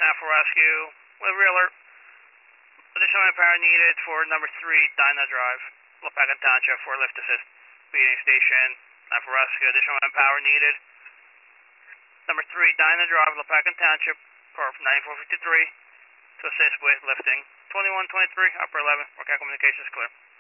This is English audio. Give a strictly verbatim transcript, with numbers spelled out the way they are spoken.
Snaffle Rescue, livery alert. Additional manpower needed for number three, Dinah Drive, Lepacan Township for lift assist. Feeding station, Snaffle Rescue, additional manpower needed. Number three, Dinah Drive, Lepacan Township, Perf ninety-four fifty-three, to assist with lifting. twenty-one twenty-three, upper eleven, Workout communications clear.